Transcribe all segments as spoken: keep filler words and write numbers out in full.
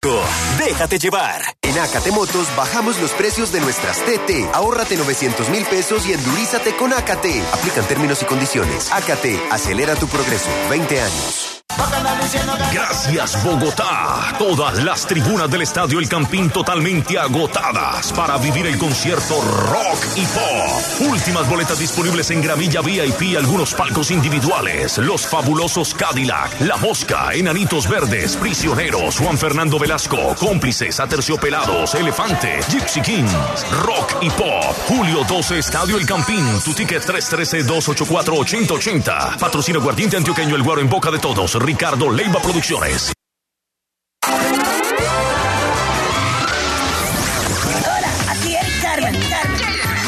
México. Déjate llevar. En Acate Motos bajamos los precios de nuestras T T. Ahórrate novecientos mil pesos y endurízate con Acate. Aplican términos y condiciones. Acate, acelera tu progreso. veinte años. Gracias, Bogotá. Todas las tribunas del Estadio El Campín totalmente agotadas para vivir el concierto Rock y Pop. Últimas boletas disponibles en gramilla V I P, algunos palcos individuales. Los fabulosos Cadillac, La Mosca, Enanitos Verdes, Prisioneros, Juan Fernando Velasco, Cómplices, Aterciopelados, Elefante, Gypsy Kings. Rock y Pop. Julio doce, Estadio El Campín. Tu ticket tres uno tres, dos ocho cuatro, ocho cero ocho cero. Patrocina Guardiente Antioqueño, El Guaro en boca de todos. Ricardo Leiva Producciones. Hola, aquí es Carmen. Carmen.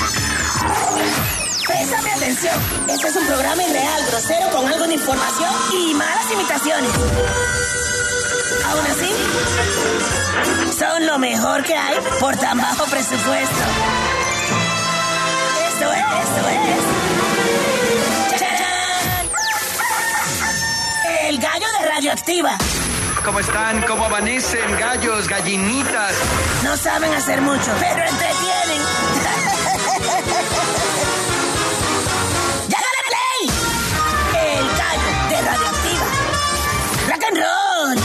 Préstame atención. Este es un programa irreal, grosero, con algo de información y malas imitaciones. Aún así, son lo mejor que hay por tan bajo presupuesto. Esto es, esto es. ¡Chachán! El gallo de Radioactiva. ¿Cómo están? ¿Cómo amanecen? Gallos, gallinitas. No saben hacer mucho, pero entretienen. ¡Ya dale play! El gallo de Radioactiva. ¡Rock and roll!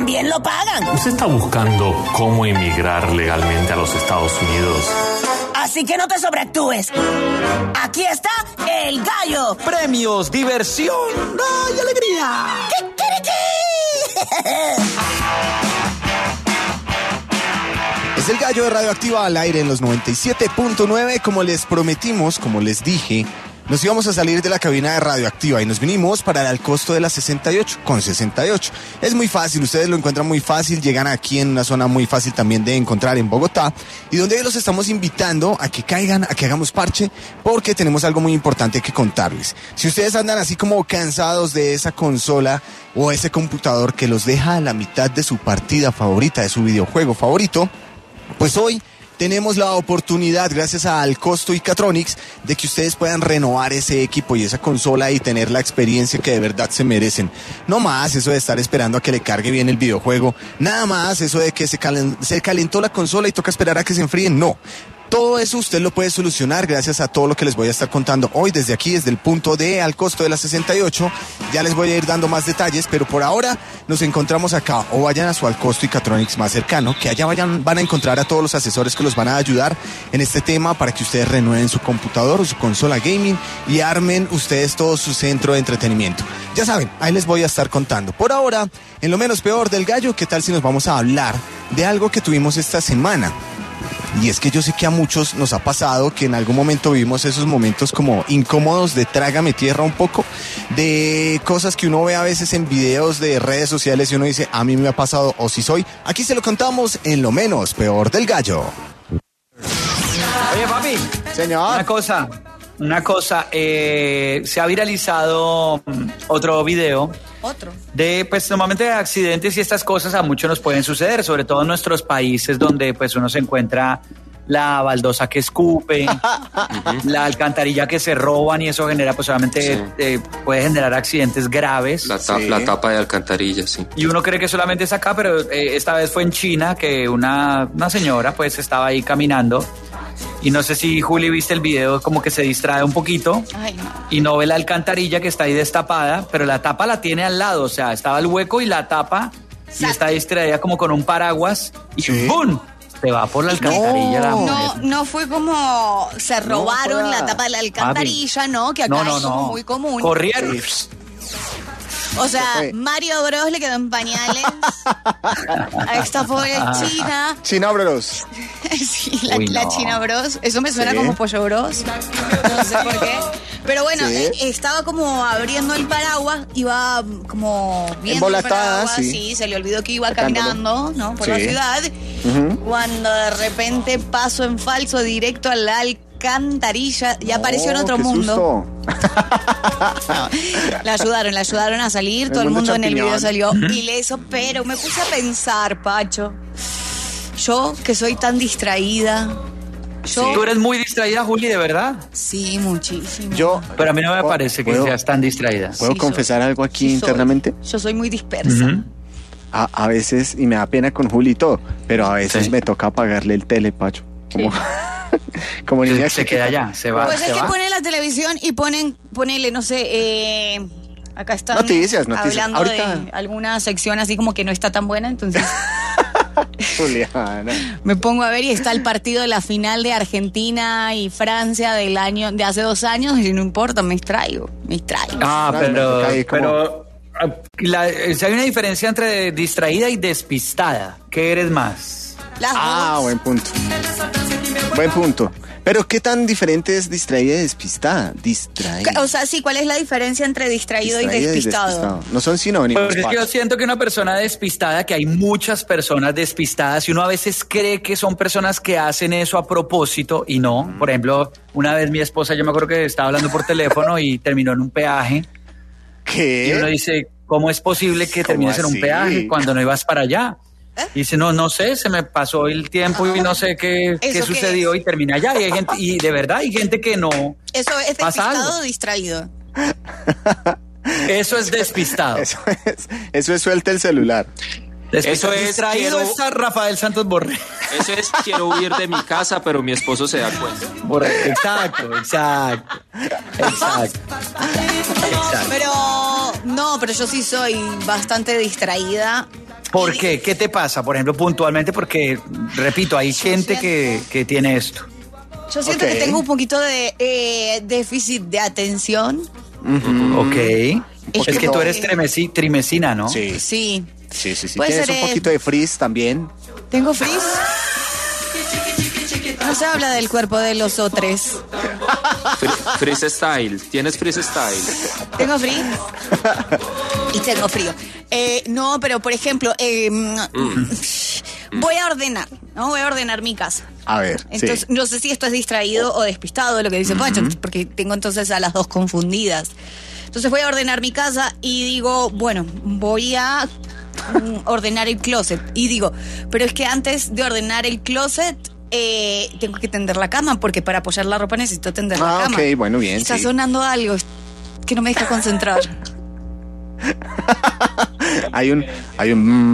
también lo pagan. ¿Usted está buscando cómo emigrar legalmente a los Estados Unidos? Así que no te sobreactúes. Aquí está el gallo. Premios, diversión, ¡ay, alegría! Es el gallo de Radioactiva al aire en los noventa y siete punto nueve. Como les prometimos, como les dije, nos íbamos a salir de la cabina de Radioactiva y nos vinimos para el Al Costo de la sesenta y ocho, con sesenta y ocho. Es muy fácil, ustedes lo encuentran muy fácil, llegan aquí en una zona muy fácil también de encontrar en Bogotá, y donde los estamos invitando a que caigan, a que hagamos parche, porque tenemos algo muy importante que contarles. Si ustedes andan así como cansados de esa consola o ese computador que los deja a la mitad de su partida favorita, de su videojuego favorito, pues hoy tenemos la oportunidad, gracias a Al Costo y Catronics, de que ustedes puedan renovar ese equipo y esa consola y tener la experiencia que de verdad se merecen. No más eso de estar esperando a que le cargue bien el videojuego, nada más eso de que se, calen, se calentó la consola y toca esperar a que se enfríe, no. Todo eso usted lo puede solucionar gracias a todo lo que les voy a estar contando hoy desde aquí, desde el punto de Al Costo de la sesenta y ocho. Ya les voy a ir dando más detalles, pero por ahora nos encontramos acá. O vayan a su Al Costo y Catronics más cercano, que allá vayan, van a encontrar a todos los asesores que los van a ayudar en este tema para que ustedes renueven su computador o su consola gaming y armen ustedes todo su centro de entretenimiento. Ya saben, ahí les voy a estar contando. Por ahora, en lo menos peor del gallo, ¿qué tal si nos vamos a hablar de algo que tuvimos esta semana? Y es que yo sé que a muchos nos ha pasado que en algún momento vivimos esos momentos como incómodos de trágame tierra un poco, de cosas que uno ve a veces en videos de redes sociales y uno dice, a mí me ha pasado o si soy. Aquí se lo contamos en lo menos peor del gallo. Oye, papi. Señor. Una cosa, una cosa, eh, se ha viralizado otro video. Otro. De, pues, normalmente de accidentes y estas cosas a muchos nos pueden suceder, sobre todo en nuestros países donde, pues, uno se encuentra la baldosa que escupe, la alcantarilla que se roban y eso genera, pues, obviamente sí. eh, puede generar accidentes graves. La, ta- sí. la tapa de alcantarilla, sí. Y uno cree que solamente es acá, pero eh, esta vez fue en China que una, una señora, pues, estaba ahí caminando. Y no sé si, Juli, viste el video, como que se distrae un poquito. Ay, no. Y no ve la alcantarilla que está ahí destapada, pero la tapa la tiene al lado, o sea, estaba el hueco y la tapa, Exacto. y está distraída como con un paraguas, y sí. ¡bum! Se va por la alcantarilla. No, la no, no fue como se robaron no, la tapa de la alcantarilla, Papi. ¿no? Que acá no, no, es como no. muy común. Corrieron. Sí. O sea, Mario Bros le quedó en pañales a esta pobre China. China Bros. Sí, la, Uy, no. la China Bros. Eso me suena ¿Sí? como Pollo Bros. No sé por qué. Pero bueno, ¿Sí? eh, estaba como abriendo el paraguas, iba como viendo Embolatada, el paraguas, sí. sí, se le olvidó que iba caminando, ¿no? Por sí. la ciudad. Uh-huh. Cuando de repente paso en falso directo al alcantarilla y apareció oh, en otro qué mundo. Susto. No, la ayudaron, la ayudaron a salir, el todo el mundo champiñón. En el video salió ileso, pero me puse a pensar, Pacho, yo que soy tan distraída. Yo... Sí. ¿Tú eres muy distraída, Juli, de verdad? Sí, muchísimo. Yo, pero a mí no me parece que seas tan distraída. ¿Puedo sí, confesar soy, algo aquí sí internamente? Soy. Yo soy muy dispersa. Uh-huh. A, a veces, y me da pena con Juli y todo, pero a veces sí. me toca apagarle el tele, Pacho. Como... Sí. Como niña se queda allá, se va. Pues se es va. que ponen la televisión y ponen, ponele, no sé, eh, acá están noticias, noticias. hablando Ahorita... de alguna sección así como que no está tan buena, entonces Juliana. Me pongo a ver y está el partido de la final de Argentina y Francia del año, de hace dos años y no importa, me distraigo, me distraigo. Ah, pero, pero la, si hay una diferencia entre distraída y despistada, ¿qué eres más? Las ah, dos. buen punto. Buen punto. Pero ¿qué tan diferente es distraída y despistada? Distraída. O sea, sí, ¿cuál es la diferencia entre distraído distraída y, despistado? y despistado? No son sinónimos. Porque es que yo siento que una persona despistada, que hay muchas personas despistadas y uno a veces cree que son personas que hacen eso a propósito y no. Por ejemplo, una vez mi esposa, yo me acuerdo que estaba hablando por teléfono y terminó en un peaje. ¿Qué? Y uno dice, ¿cómo es posible que termines en un peaje cuando no ibas para allá? ¿Eh? Y dice, no, no sé, se me pasó el tiempo y no sé qué, qué sucedió y termina allá. Y hay gente, y de verdad hay gente que no. ¿Eso es despistado o distraído? Eso es despistado. Eso es, eso es suelta el celular. Eso es distraído, quiero... está Rafael Santos Borré. Eso es quiero huir de mi casa, pero mi esposo se da cuenta. Borré. Exacto, exacto. Exacto. Exacto. Pero no, pero yo sí soy bastante distraída. ¿Por qué? ¿Qué te pasa? Por ejemplo, puntualmente, porque, repito, hay gente siento- que, que tiene esto. Yo siento Ok. que tengo un poquito de eh, déficit de atención. Ok. Es que poquito. tú eres trimesi- trimesina, ¿no? Sí, Sí. sí, sí. sí. Puede Tienes ser, un eh, poquito de frizz también. ¿Tengo frizz? No se habla del cuerpo de los otros. Free- Freestyle. ¿Tienes freestyle? ¿Tengo frío? Y tengo frío. Eh, no, pero por ejemplo, eh, voy a ordenar, ¿no? Voy a ordenar mi casa. A ver, Entonces, sí. no sé si esto es distraído o despistado, lo que dice Pacho, porque tengo entonces a las dos confundidas. Entonces voy a ordenar mi casa y digo, bueno, voy a mm, ordenar el closet. Y digo, pero es que antes de ordenar el closet, eh, tengo que tender la cama, porque para apoyar la ropa necesito tender la Ah, cama. ok, bueno, bien, Está sí. sonando algo que no me deja concentrar. Hay un... Hay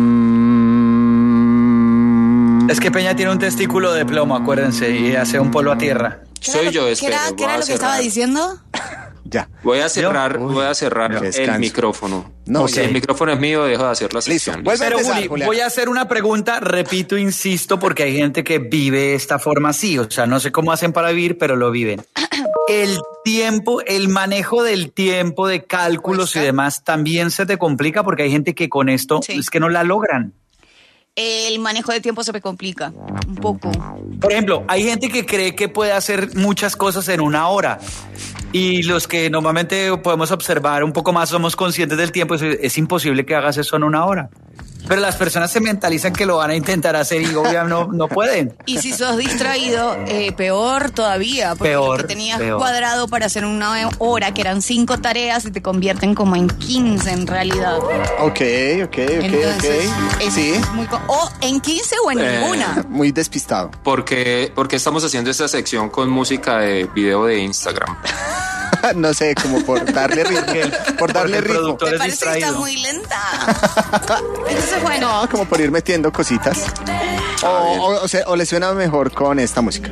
un... Es que Peña tiene un testículo de plomo, acuérdense, y hace un polvo a tierra. ¿Qué era Soy lo- yo, ¿Qué espero. era, qué voy era a lo que estaba cerrar. diciendo? Ya. Voy a cerrar, Uy, voy a cerrar que el descanse. micrófono. No, si ok. el micrófono es mío, dejo de hacer la Listo, sección. vuelve a Pero empezar, Juli, Julián. voy a hacer una pregunta, repito, insisto, porque hay gente que vive esta forma así, o sea, no sé cómo hacen para vivir, pero lo viven. El tiempo, el manejo del tiempo, de cálculos y Cuesta. demás, también se te complica porque hay gente que con esto Sí. es que no la logran. El manejo de tiempo se me complica un poco. Por ejemplo, hay gente que cree que puede hacer muchas cosas en una hora. Y los que normalmente podemos observar un poco más, somos conscientes del tiempo, es, es imposible que hagas eso en una hora. Pero las personas se mentalizan que lo van a intentar hacer y obviamente no, no pueden. Y si sos distraído, eh, peor todavía, porque Peor, lo que tenías peor. cuadrado para hacer una hora, que eran cinco tareas, y te convierten como en quince en realidad. Ok, ok, ok, Entonces, ok. es Sí, muy co- o en quince o en Eh, ninguna. muy despistado. ¿Por qué, por qué estamos haciendo esta sección con música de video de Instagram? No sé, como por darle ritmo. Por darle Porque el ritmo. productor ¿Te es parece que está distraído. muy lenta? Entonces, bueno, No, como por ir metiendo cositas. O, o, o sea, o le suena mejor con esta música.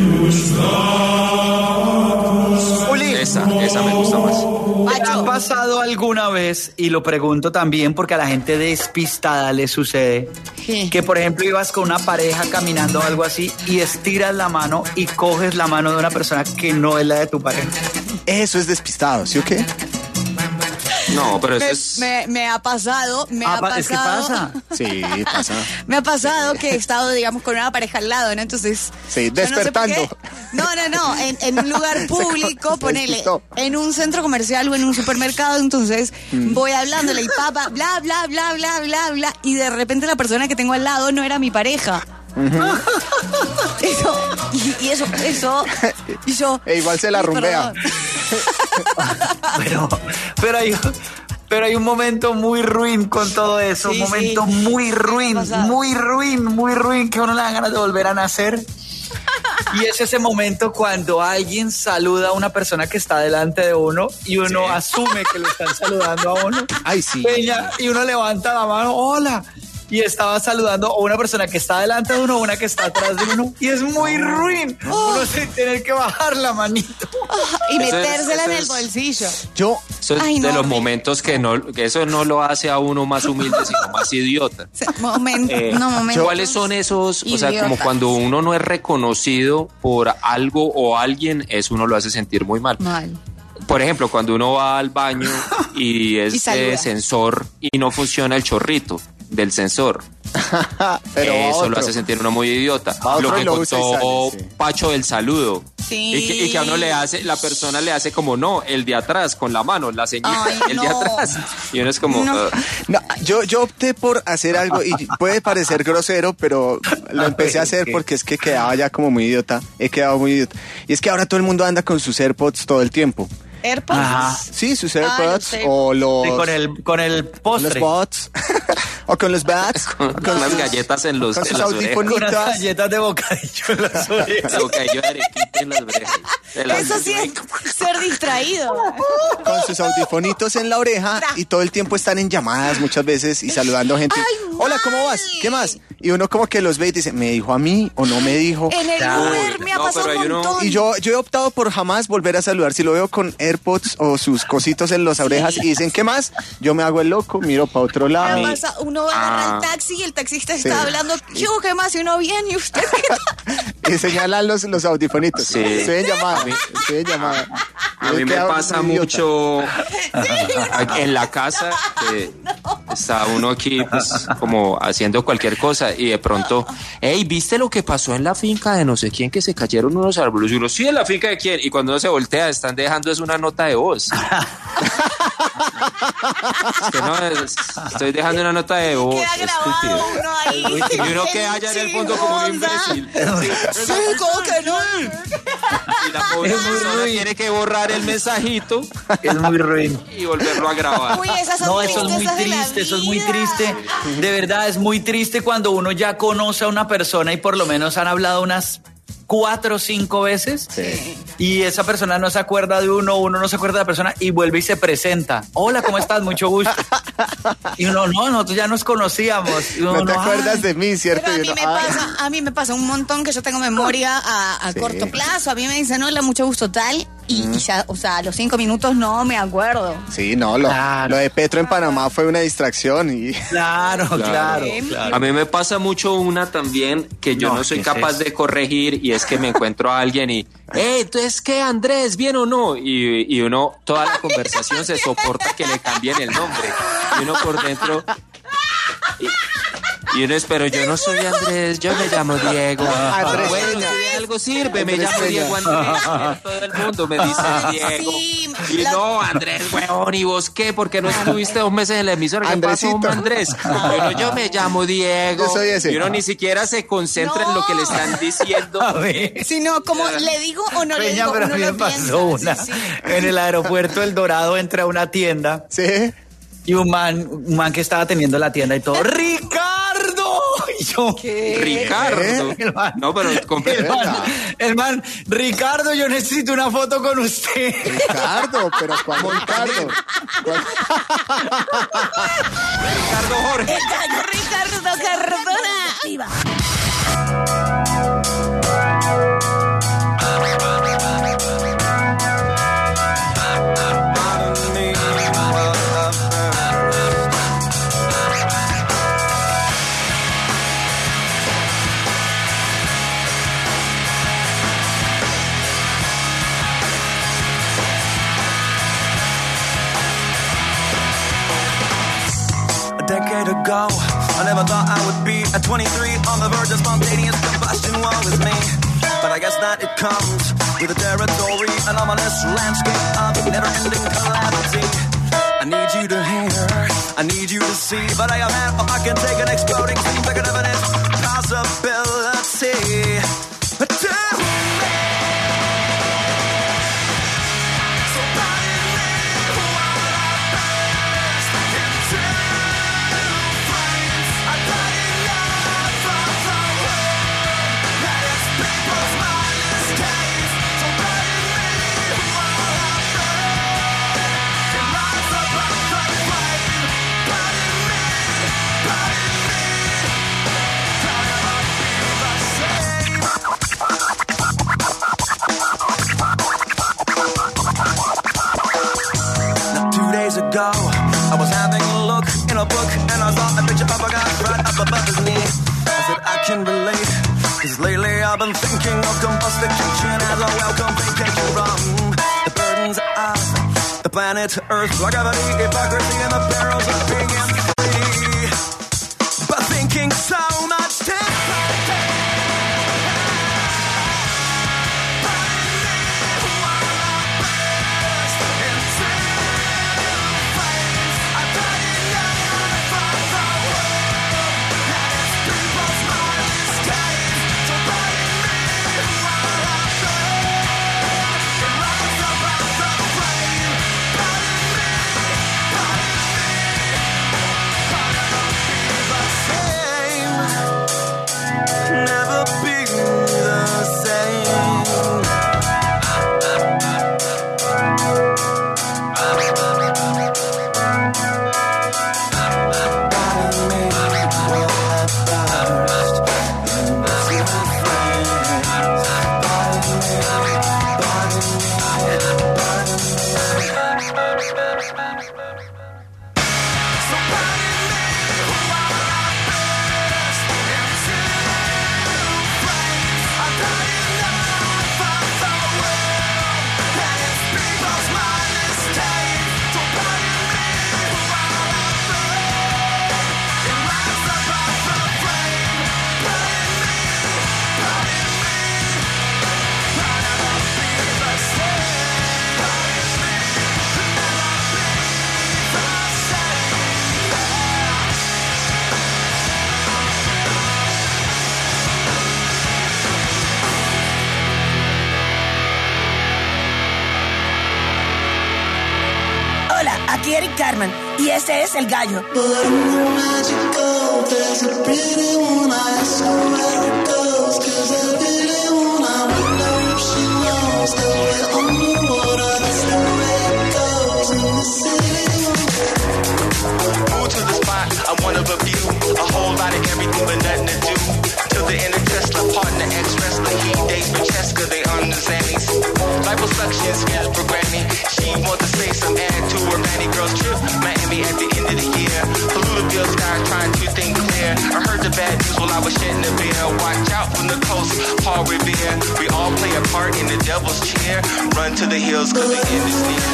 Juli, Esa, esa me gusta más. ¿te ha Pacho, pasado alguna vez, y lo pregunto también porque a la gente despistada le sucede, ¿qué? que por ejemplo ibas con una pareja caminando o algo así y estiras la mano y coges la mano de una persona que no es la de tu pareja? Eso es despistado, ¿sí o qué? No, pero eso me, es... me- me ha pasado, me Ah, ha pa- pasado. es que pasa. Sí, pasa. Me ha pasado que he estado, digamos, con una pareja al lado, ¿no? Entonces. Sí, yo no sé por despertando. qué. No, no, no. En, en un lugar público, se ponele. despistó. En un centro comercial o en un supermercado, entonces voy hablándole y papá, bla, bla, bla, bla, bla, bla. Y de repente la persona que tengo al lado no era mi pareja. Eso, y, y eso, eso. Y yo. E igual se la "Ay, rumbea". perdón". Pero, pero hay, pero hay un momento muy ruin con todo eso, Sí, un momento sí. muy ruin, Me ha pasado. muy ruin, muy ruin, que uno le da ganas de volver a nacer. Y es ese momento cuando alguien saluda a una persona que está delante de uno y uno asume que lo están saludando a uno. Ay, sí. Peña, y uno levanta la mano, hola. Y estaba saludando a una persona que está delante de uno, una que está atrás de uno. Y es muy ruin. Uno se tiene que bajar la manito. Y Eso es- metérsela eso en el es- bolsillo. Yo, Eso es Ay, de no, los horrible. momentos que no, que eso no lo hace a uno más humilde, sino más idiota. O sea, momento, Eh, no, momentos ¿Cuáles son esos? O sea, como idiotas. cuando uno no es reconocido por algo o alguien, eso uno lo hace sentir muy mal. Mal. Por ejemplo, cuando uno va al baño y es Y saluda. de sensor y no funciona el chorrito del sensor. pero Eso otro. lo hace sentir uno muy idiota. Va otro Lo que y lo usa y contó sale, sí. Pacho del saludo. Sí. Y que, y que a uno le hace, la persona le hace como no, el de atrás con la mano, la señal, Ay, el de no. atrás. Y uno es como, No. "Ah". No, yo, yo opté por hacer algo y puede parecer grosero, pero lo empecé a hacer porque es que quedaba ya como muy idiota. He quedado muy idiota. Y es que ahora todo el mundo anda con sus AirPods todo el tiempo. AirPods. Ajá. Sí, sus Ah, AirPods los o los, Sí, con el, con el con los postre. bots o con los bats. con unas galletas en los con en sus las orejas. audífonos. Unas bonitas. galletas de bocadillo en las orejas. La bocadillo de arequipe en las orejas. De las- Eso sí es ser distraído. Con sus audifonitos en la oreja y todo el tiempo están en llamadas muchas veces y saludando gente. Ay, hola, ¿cómo vas? ¿Qué más? Y uno como que los ve y dice, ¿me dijo a mí o no me dijo? En el Uber me ha no, pasado pero un hay uno- montón. Y yo, yo he optado por jamás volver a saludar. Si lo veo con AirPods o sus cositos en las orejas y dicen, ¿qué más? Yo me hago el loco, miro para otro Me lado. pasa, uno agarra Ah. el taxi y el taxista Sí. está hablando, ¿qué hubo, qué más? Y uno bien, ¿y usted qué tal? Y señalan los, los audifonitos. Sí. Estoy en llamada, estoy en llamada. A mí Yo me quedo pasa idiota. mucho en la casa que está uno aquí pues como haciendo cualquier cosa y de pronto, hey, ¿viste lo que pasó en la finca de no sé quién que se cayeron unos árboles? Y uno, sí, en la finca de quién. Y cuando uno se voltea, están dejando es una nota de voz. Es que no, es- estoy dejando una nota de voz. Queda grabado estúpido. uno ahí. Y uno queda allá en el fondo como un imbécil. Sí, ¿cómo que no? Y la pobre Es muy persona ruin. tiene que borrar el mensajito Es muy ruin. y volverlo a grabar. Uy, esas son No, eso es muy tristezas de la triste, eso es muy vida. triste. De verdad, es muy triste cuando uno ya conoce a una persona y por lo menos han hablado unas cuatro o cinco veces y esa persona no se acuerda de uno, uno no se acuerda de la persona y vuelve y se presenta. Hola, ¿cómo estás? Mucho gusto. Y uno, no, nosotros ya nos conocíamos. Y uno, No te acuerdas "Ay". de mí, ¿cierto? Pero a Y mí, uno, me "Ay". pasa, a mí me pasa un montón que yo tengo memoria a, a Sí. corto plazo. A mí me dicen, hola, mucho gusto tal. Y, y ya, o sea, a los cinco minutos no me acuerdo. Sí, no, lo, Claro. lo de Petro en Panamá fue una distracción y Claro, claro, Sí. claro. A mí me pasa mucho una también que yo No, no, soy ¿qué es capaz eso? de corregir y es que me encuentro a alguien y, hey, entonces, ¿qué, Andrés? ¿Bien o no? Y, y uno, toda la conversación se soporta que le cambien el nombre. Y uno por dentro... Y, y uno es, pero yo no soy Andrés, yo me llamo Diego. Andrés Bueno, Peña. si de algo sirve, me Andrés llamo Peña. Diego Andrés. Todo el mundo me dice Diego. Sí, Y la- no, Andrés, huevón, ¿y vos qué? ¿Por qué no estuviste dos meses en la emisora? ¿Qué pasó, Andresito. Andrés? Y uno, yo me llamo Diego. Yo soy ese. Y uno ni siquiera se concentra en lo que le están diciendo. A ver. Si no, como le digo o no le Peña, digo, pero a uno mí me lo pasó piensa. una. Sí, sí. En el aeropuerto El Dorado entré a una tienda sí. y un man, un man que estaba teniendo la tienda y todo, ¡Ricardo! Y yo, Ricardo. El man, No, pero el completo. man, el man, Ricardo, yo necesito una foto con usted. Ricardo, pero ¿cuál Ricardo? ¿Cuál- Ricardo Jorge. Ricardo Cardona. Activa. A decade ago, I never thought I would be at twenty-three on the verge of spontaneous combustion. Woe is me. But I guess that it comes with the territory, an ominous landscape of never-ending calamity. I need you to hear, I need you to see, but I am man, or I can take an exploding scene bigger than an possibility. But to me, so pardon me while I burst into flames. I thought enough of the world that its people's mindless days. So pardon me while I burn and rise above the flame. Pardon me, pardon me, I'll never be the same. Now, two days ago, I was having a look in a book and I saw a picture of a guy right up above his knee. I said, I can relate, cause lately I've been thinking of combustication as a welcome vacation from the burdens of the planet Earth, like gravity, hypocrisy, and the perils of being free. But thinking so much time. Soy Eric Carmen y este es El Gallo. I'm one of a few, a whole lot of everything but nothing to do. Till the end of Tesla, partner, ex-wrestler, he dates Francesca, they on the Zannies. Liposuction, skills programming, she wants to say some add to her Manny Girls trip, Miami at the end of the year. Polluted sky trying to think clear. I heard the bad news while I was shedding a beer. Watch out from the coast, Paul Revere. We all play a part in the devil's chair. Run to the hills cause the end is near.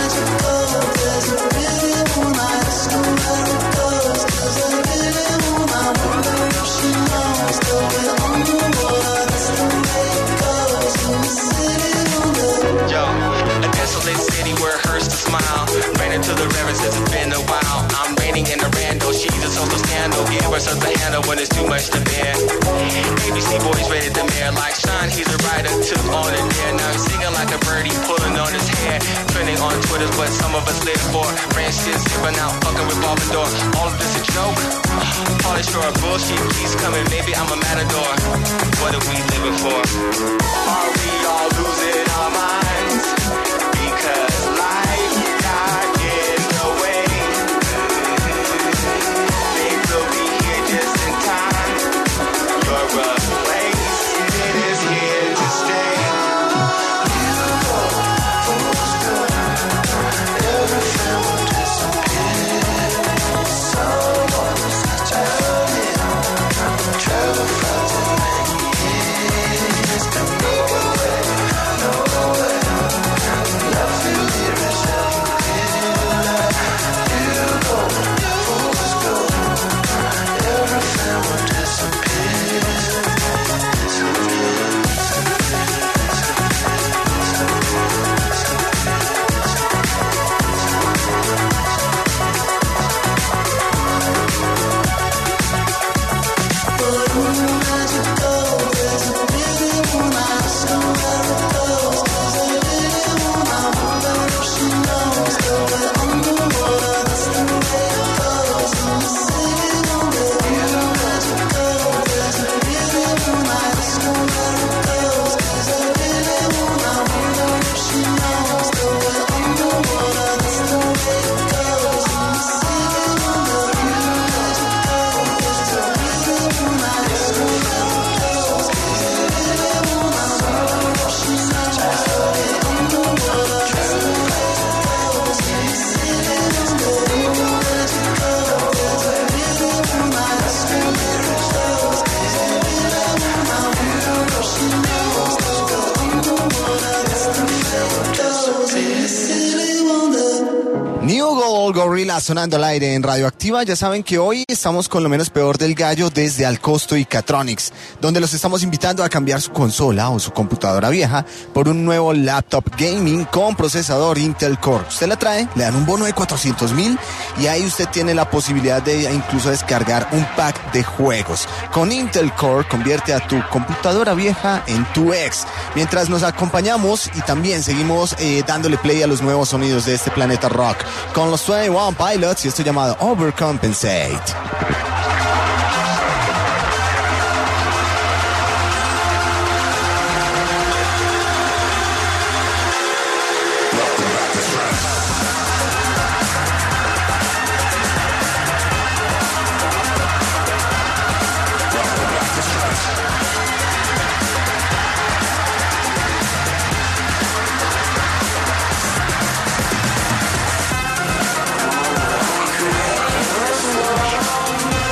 Yo, a desolate city where it hurts to smile. Ran into the river since it's been a while. I'm raining in a rando, she's a social scandal. Give her such a handle when it's too much to bear. A B C boys rated the mayor like Sean, he's a writer, took on it there. Now he's singing like a birdie, pulling on his hair. Trending on Twitter's what some of us live for. Ranch shit zipping out, fucking revolving door. All of this a joke? Polish for a bullshit keeps coming, maybe I'm a matador. What are we living for? Are we all losing our minds? Because life got in the way. They will be here just in time. Your replacement is here to stay. You go full school. Everything will disappear. Someone's traveling, travel for the many years. And nowhere, nowhere, nothing here is ever clear. You go full school. Everything will disappear. New Gold Gorilla sonando al aire en Radioactiva. Ya saben que hoy estamos con lo menos peor del gallo desde Alcosto y Catronics, donde los estamos invitando a cambiar su consola o su computadora vieja por un nuevo laptop gaming con procesador Intel Core. Usted la trae, le dan un bono de cuatrocientos mil y ahí usted tiene la posibilidad de incluso descargar un pack de juegos. Con Intel Core convierte a tu computadora vieja en tu ex. Mientras nos acompañamos y también seguimos eh, dándole play a los nuevos sonidos de este planeta rock con los veintiuno Pilots y esto llamado Overcompensate. Create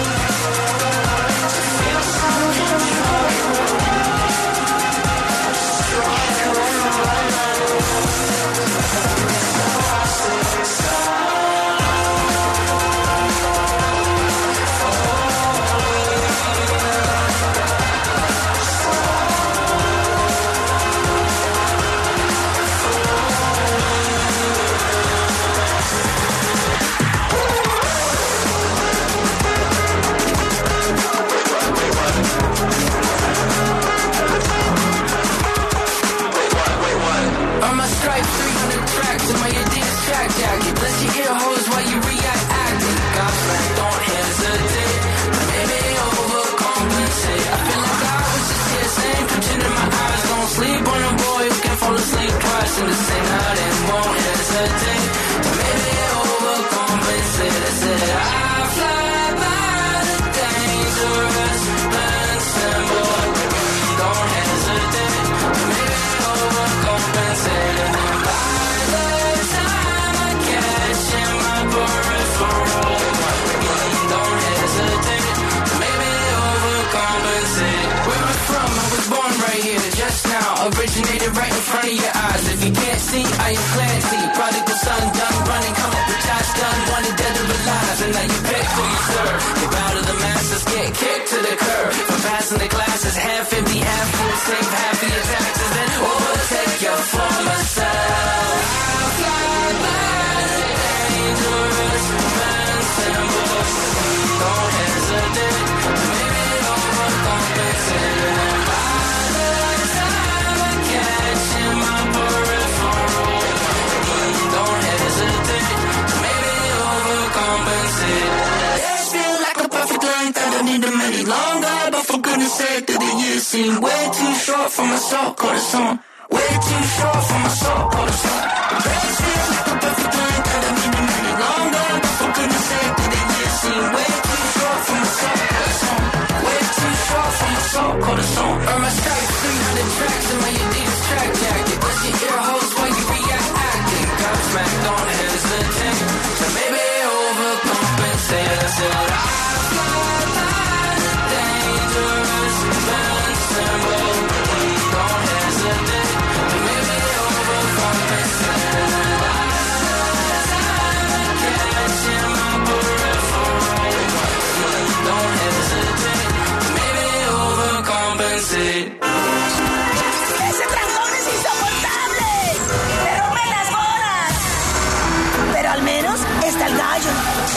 before you serve. You bow to the masses, get kicked to the curb. For passing the classes, half empty, half full, save half of your taxes, then overtake your former self. I'll fly by the dangerous man symbol. Don't hesitate, maybe overcompensate. And by the time I catch in my peripheral, don't hesitate, maybe overcompensate. This feel like a perfect length, I don't need them any longer. But for goodness sake, do the years seem way too short for my soul cortisone? Way too short for my soul cortisone. This feel like a perfect length, I don't need them any longer. But for goodness sake, do the years seem way too short for my soul cortisone? Way too short for my soul cortisone. Earn my stripes, three hundred tracks in my Adidas track jacket. Bust your ear holes while you react acting. Got smack, don't hesitate. So maybe overcompensate. I said I'll fly by the dangerous man symbol. Don't hesitate. So maybe overcompensate. By the time I catch in my peripheral, don't hesitate. Maybe overcompensate. ¡Ese trancón es insoportable! ¡Me rompe las bolas! Pero al menos está el gallo.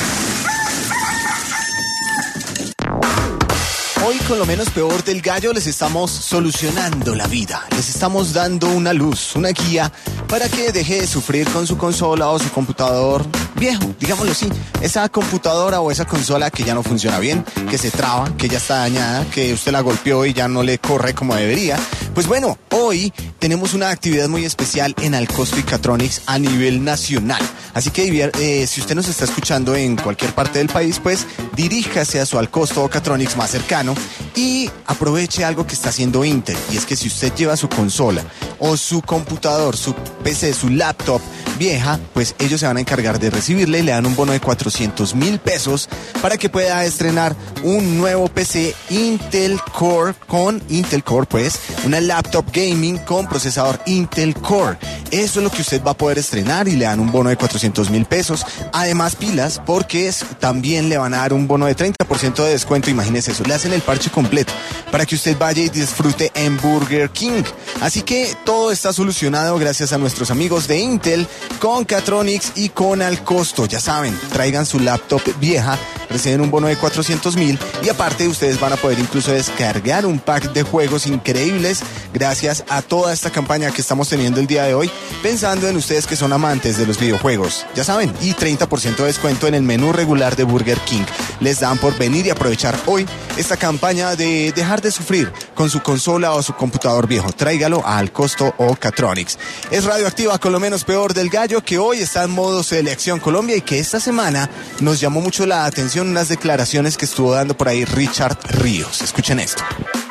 Hoy con lo menos peor del gallo les estamos solucionando la vida. Les estamos dando una luz, una guía para que deje de sufrir con su consola o su computador viejo, digámoslo así. Esa computadora o esa consola que ya no funciona bien, que se traba, que ya está dañada, que usted la golpeó y ya no le corre como debería. Pues bueno, hoy tenemos una actividad muy especial en Alcosto y Catronics a nivel nacional. Así que eh, si usted nos está escuchando en cualquier parte del país, pues diríjase a su Alcosto o Catronics más cercano y aproveche algo que está haciendo Intel. Y es que si usted lleva su consola o su computador, su P C, su laptop vieja, pues ellos se van a encargar de recibirle y le dan un bono de cuatrocientos mil pesos para que pueda estrenar un nuevo P C Intel Core con Intel Core, pues una laptop gaming con procesador Intel Core. Eso es lo que usted va a poder estrenar y le dan un bono de cuatrocientos mil pesos. Además pilas, porque es, también le van a dar un bono de treinta por ciento de descuento. Imagínese eso, le hacen el parche completo para que usted vaya y disfrute en Burger King. Así que todo está solucionado gracias a nuestros amigos de Intel con Catronics y con Alcosto. Ya saben, traigan su laptop vieja, reciben un bono de cuatrocientos mil y aparte ustedes van a poder incluso descargar un pack de juegos increíbles gracias a toda esta campaña que estamos teniendo el día de hoy, pensando en ustedes que son amantes de los videojuegos. Ya saben, y treinta por ciento de descuento en el menú regular de Burger King les dan por venir y aprovechar hoy esta campaña de dejar de sufrir con su consola o su computador viejo. Tráigalo a Alcosto o Catronics. Es Radioactiva con lo menos peor del gallo, que hoy está en modo Selección Colombia y que esta semana nos llamó mucho la atención unas declaraciones que estuvo dando por ahí Richard Ríos. Escuchen esto.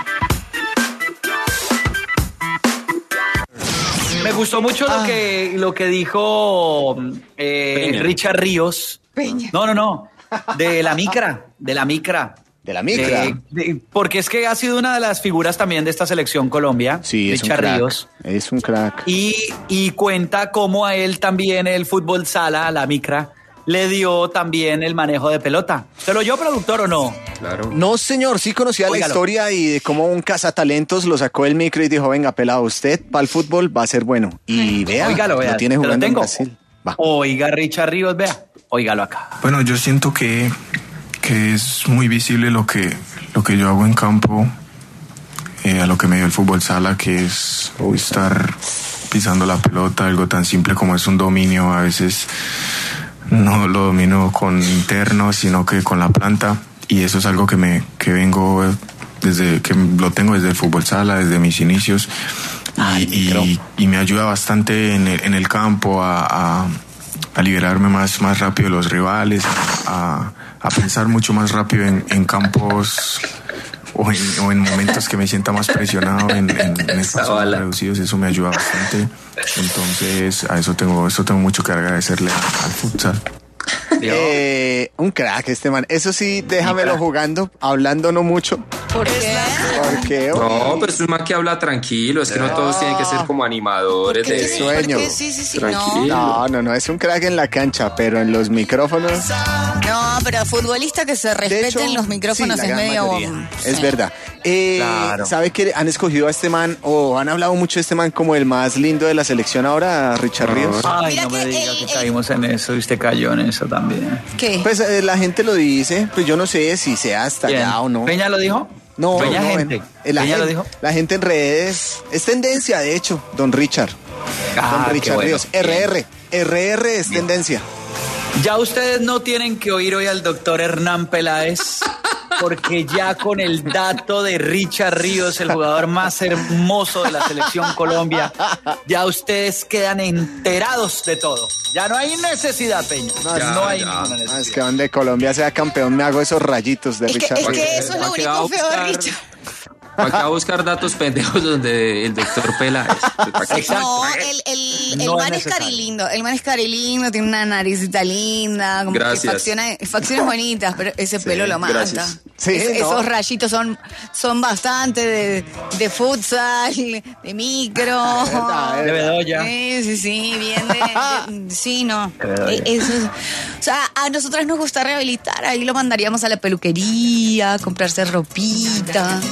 Me gustó mucho Ah. lo que lo que dijo eh, Richard Ríos. Peña. No, no, no. De la micra, de la micra. De la micra. De- de- porque es que ha sido una de las figuras también de esta selección Colombia, Sí, es un Richard crack. Ríos. Es un crack. Y, y cuenta cómo a él también el fútbol sala, la micra, le dio también el manejo de pelota. ¿Se lo oyó, productor, o no? Claro. No, señor, sí conocía la Óigalo. historia y de cómo un cazatalentos lo sacó el micro y dijo, venga, pelado, usted para el fútbol va a ser bueno. Y vea, Óigalo, vea, lo tiene te lo jugando en tengo. Brasil. Va. Oiga, Richard Ríos, vea. Óigalo acá. Bueno, yo siento que, que es muy visible lo que, lo que yo hago en campo, eh, a lo que me dio el fútbol sala, que es estar pisando la pelota, algo tan simple como es un dominio. A veces no lo domino con interno, sino que con la planta, y eso es algo que me que vengo desde que lo tengo desde el fútbol sala, desde mis inicios. Ay, y, y, y me ayuda bastante en el, en el campo a, a, a liberarme más, más rápido de los rivales, a, a pensar mucho más rápido en, en campos o en, o en momentos que me sienta más presionado en, en, en espacios más reducidos. Eso me ayuda bastante. Entonces a eso tengo, eso tengo mucho que agradecerle al futsal. Eh, un crack este man. Eso sí, déjamelo jugando, hablando no mucho. ¿Por qué? Porque, No, pero es un man que habla tranquilo. Es que no, no todos tienen que ser como animadores de sueño. Sí, sí, sí. Tranquilo. No, no, no, es un crack en la cancha, pero en los micrófonos. No, pero futbolista que se respeten hecho, los micrófonos sí, es medio. Mayoría. Es sí. verdad. Eh, claro. ¿Sabe que han escogido a este man o han hablado mucho de este man como el más lindo de la selección ahora, Richard Ríos? Ay, Mira no me diga el, que caímos el... en eso y usted cayó en eso también. ¿Qué? Pues eh, la gente lo dice, pues yo no sé si sea hasta ¿Quién? allá o no. ¿Peña lo dijo? No, Peña no, gente. En, la ¿Peña gente, lo dijo? La gente en redes, es tendencia de hecho, don Richard. Ah, don Richard bueno. Ríos, R R, R R es Bien. tendencia. Ya ustedes no tienen que oír hoy al doctor Hernán Peláez, porque ya con el dato de Richard Ríos, el jugador más hermoso de la selección Colombia, ya ustedes quedan enterados de todo. Ya no hay necesidad, Peña. No, ya, no hay ya. ninguna necesidad. No, es que donde Colombia sea campeón me hago esos rayitos de es Richard que, Ríos. Es que eso es lo único feo de Richard. ¿Para qué va a buscar datos pendejos donde el doctor Peláez? No, el, el, el no man es es carilindo. El man es carilindo, tiene una naricita linda, como Gracias. que facciona, facciones bonitas, pero ese sí, pelo lo mata. Gracias. Sí, es, ¿no? Esos rayitos son, son bastante de, de futsal, de micro. De Bedoya. Sí, sí, sí, bien de... de sí, no. De Eso es, o sea, a nosotras nos gusta rehabilitar. Ahí lo mandaríamos a la peluquería, comprarse ropita.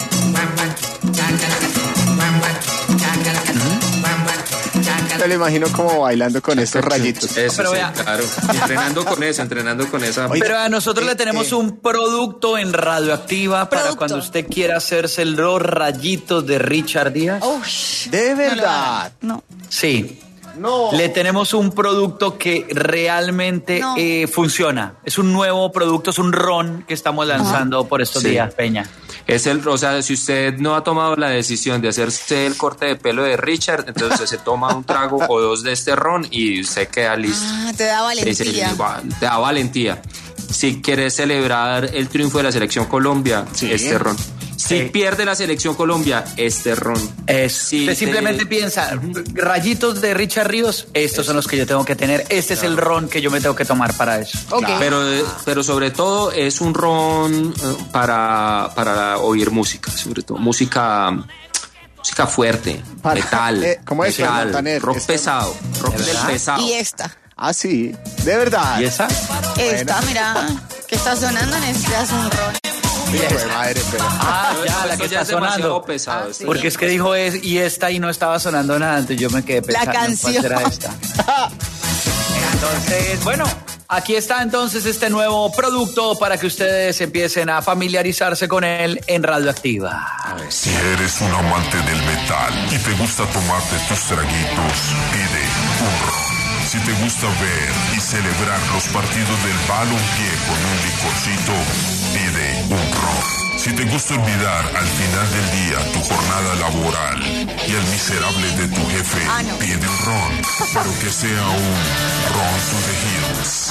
Yo lo imagino como bailando con estos rayitos. Eso Pero sí, vea. claro. Entrenando con eso, entrenando con esa. Pero a nosotros eh, le tenemos eh. un producto en Radioactiva para Producto. cuando usted quiera hacerse los rayitos de Richard Díaz. Uy, De verdad. no. Sí. No. Le tenemos un producto que realmente No. eh, funciona. Es un nuevo producto, es un ron que estamos lanzando por estos Sí. días, Peña. Es el, o sea, si usted no ha tomado la decisión de hacerse el corte de pelo de Richard, entonces se toma un trago o dos de este ron y se queda listo. Ah, te da valentía. Dice, "Va, te da valentía. Si quieres celebrar el triunfo de la selección Colombia, Sí. este ron. Si Sí. pierde la selección Colombia, este ron. Es, Si usted te- simplemente piensa, rayitos de Richard Ríos, estos son los que yo tengo que tener. Este es el ron que yo me tengo que tomar para eso. Ok. Pero, pero sobre todo es un ron eh, para, para oír música, sobre todo música, música fuerte, Para- metal, eh, ¿cómo es, metal, Montaner? rock Este- pesado, rock ¿De del verdad? pesado. Y esta. Ah, sí. De verdad. ¿Y esa? Esta, mira, que está sonando, necesitas un ron. Hijo de madre, pero... Ah, Eso- ya, la eso que ya está es demasiado sonando. pesado, Ah, esto sí. Porque es que dijo es, y esta y no estaba sonando nada, entonces yo me quedé pensando en canción. cuál será esta. Entonces, bueno, aquí está entonces este nuevo producto para que ustedes empiecen a familiarizarse con él en Radioactiva. Si eres un amante del metal y te gusta tomarte tus traguitos, pide un ron. Si te gusta ver y celebrar los partidos del balompié con un licorcito, pide un ron. Si te gusta olvidar al final del día tu jornada laboral y el miserable de tu jefe, Ah, no. pide un ron, pero que sea un ron to the hills.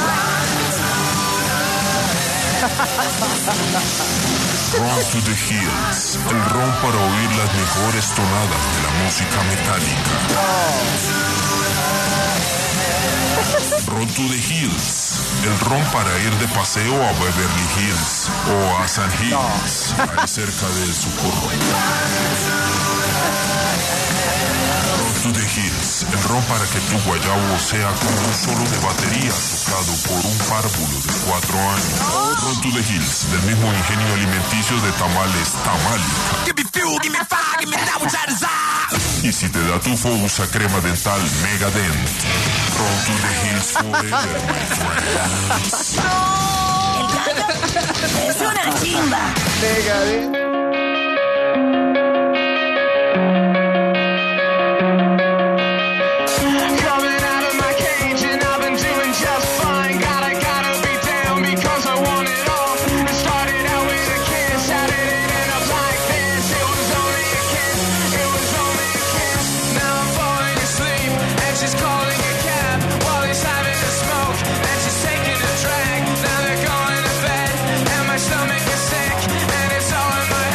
Ron to the Hills, el ron para oír las mejores tonadas de la música metálica. Ron to the Hills, el ron para ir de paseo a Beverly Hills o a San Hills, ahí cerca del Socorro. Ron to the Hills, el ron para que tu guayabo sea como un solo de batería tocado por un párvulo de cuatro años. Ron to the Hills, del mismo ingenio alimenticio de tamales Tamálica. Y si te da tufo, usa crema dental Megadent. Ron to the Hills forever, my friends. El gallo es una chimba. Megadeth. Stomach is sick and it's all in my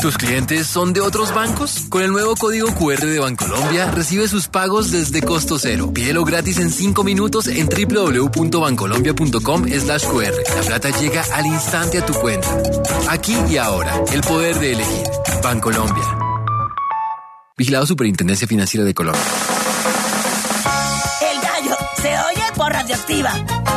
¿Tus clientes son de otros bancos? Con el nuevo código cu erre de Bancolombia, recibe sus pagos desde costo cero. Pídelo gratis en cinco minutos en doble u doble u doble u punto bancolombia punto com slash cu erre. La plata llega al instante a tu cuenta. Aquí y ahora, el poder de elegir. Bancolombia. Vigilado Superintendencia Financiera de Colombia. El gallo se oye por Radioactiva.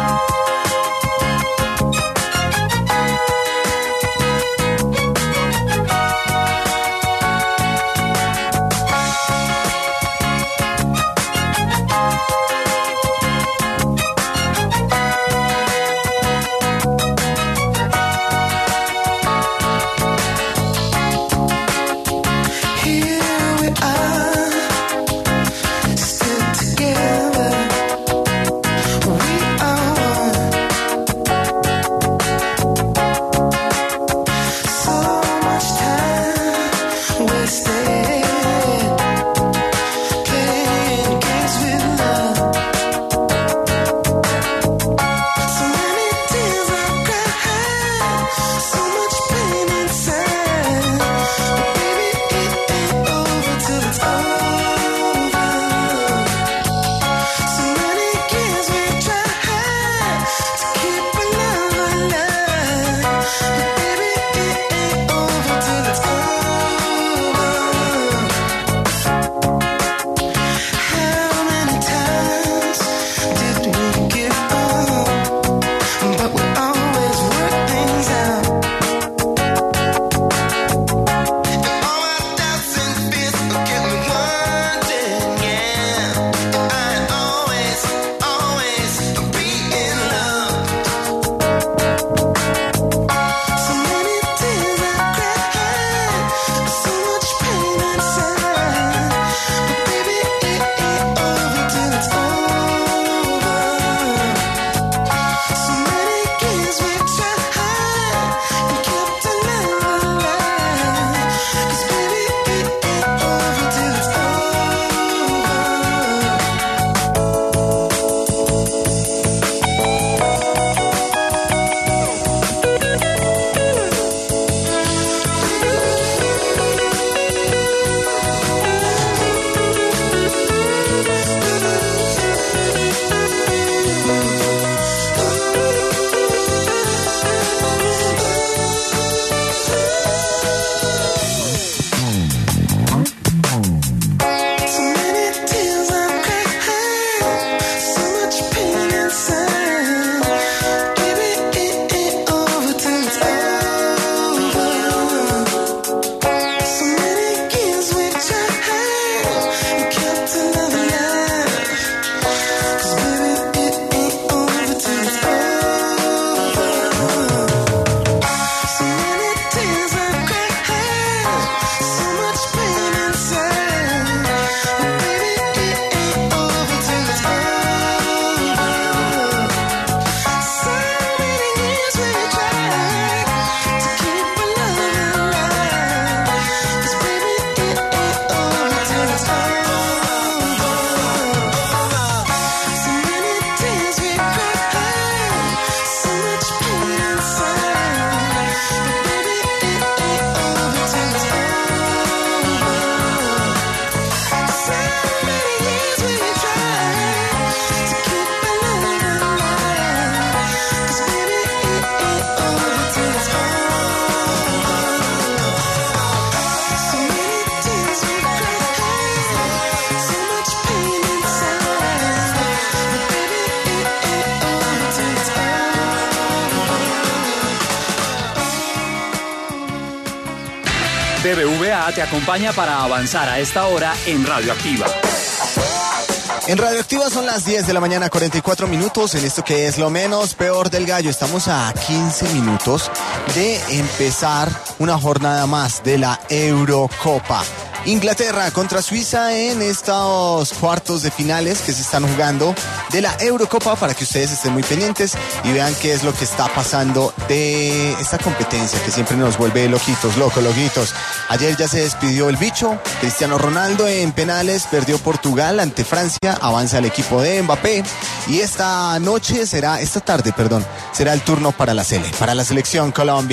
B B V A te acompaña para avanzar a esta hora en Radioactiva. En Radioactiva son las diez de la mañana, cuarenta y cuatro minutos, en esto que es lo menos peor del gallo. Estamos a quince minutos de empezar una jornada más de la Eurocopa. Inglaterra contra Suiza en estos cuartos de finales que se están jugando de la Eurocopa, para que ustedes estén muy pendientes y vean qué es lo que está pasando de esta competencia que siempre nos vuelve loquitos, locos, loquitos. Ayer ya se despidió el bicho, Cristiano Ronaldo en penales, perdió Portugal ante Francia, avanza el equipo de Mbappé y esta noche será, esta tarde, perdón, será el turno para la sele, para la selección Colombia.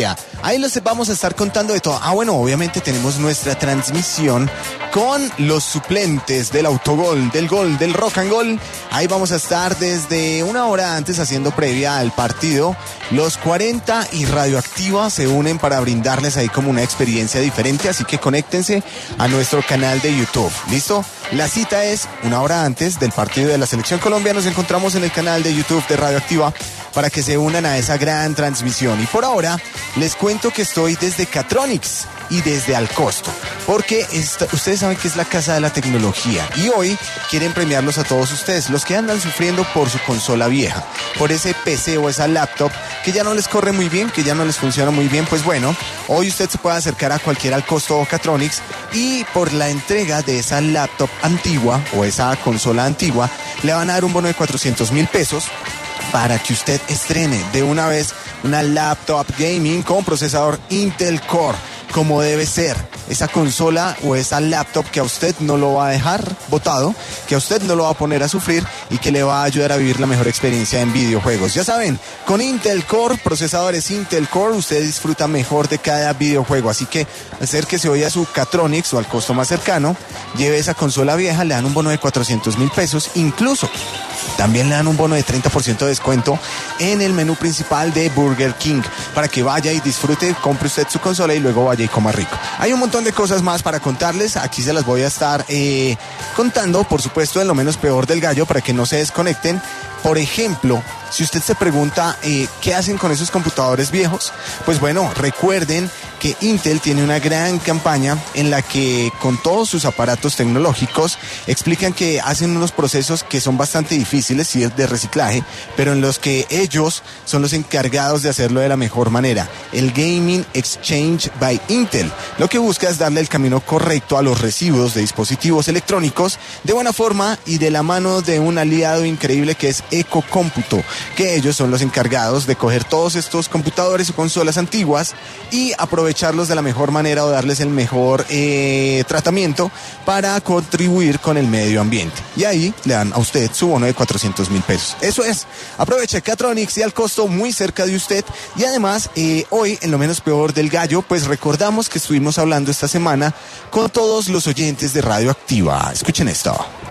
Ahí los vamos a estar contando de todo. Ah, bueno, obviamente tenemos nuestra transmisión con los suplentes del autogol, del gol, del rock and roll. Ahí vamos a estar desde una hora antes haciendo previa al partido. Los cuarenta y Radioactiva se unen para brindarles ahí como una experiencia diferente, así que conéctense a nuestro canal de YouTube. ¿Listo? La cita es una hora antes del partido de la Selección Colombia. Nos encontramos en el canal de YouTube de Radioactiva para que se unan a esa gran transmisión. Y por ahora les cuento que estoy desde Catronics y desde Alcosto, porque esta, ustedes saben que es la casa de la tecnología y hoy quieren premiarlos a todos ustedes, los que andan sufriendo por su consola vieja, por ese P C o esa laptop que ya no les corre muy bien, que ya no les funciona muy bien. Pues bueno, hoy usted se puede acercar a cualquier Alcosto o Catronics y por la entrega de esa laptop antigua o esa consola antigua le van a dar un bono de cuatrocientos mil pesos para que usted estrene de una vez una laptop gaming con procesador Intel Core, como debe ser. Esa consola o esa laptop que a usted no lo va a dejar botado, que a usted no lo va a poner a sufrir y que le va a ayudar a vivir la mejor experiencia en videojuegos. Ya saben, con Intel Core, procesadores Intel Core, usted disfruta mejor de cada videojuego. Así que acérquese hoy a su Catronics o al costo más cercano, lleve esa consola vieja, le dan un bono de cuatrocientos mil pesos, incluso también le dan un bono de treinta por ciento de descuento en el menú principal de Burger King para que vaya y disfrute, compre usted su consola y luego vaya y coma rico. Hay un montón de cosas más para contarles, aquí se las voy a estar eh, contando, por supuesto, en lo menos peor del gallo para que no se desconecten. Por ejemplo, si usted se pregunta eh, qué hacen con esos computadores viejos, pues bueno, recuerden que Intel tiene una gran campaña en la que con todos sus aparatos tecnológicos explican que hacen unos procesos que son bastante difíciles, sí, de reciclaje, pero en los que ellos son los encargados de hacerlo de la mejor manera. El Gaming Exchange by Intel lo que busca es darle el camino correcto a los residuos de dispositivos electrónicos de buena forma y de la mano de un aliado increíble que es Ecocómputo, que ellos son los encargados de coger todos estos computadores o consolas antiguas y aprovecharlos de la mejor manera o darles el mejor eh, tratamiento para contribuir con el medio ambiente. Y ahí le dan a usted su bono de cuatrocientos mil pesos. Eso es, aproveche Catronics y al costo muy cerca de usted. Y además, eh, hoy, en lo menos peor del gallo, pues recordamos que estuvimos hablando esta semana con todos los oyentes de Radioactiva. Escuchen esto.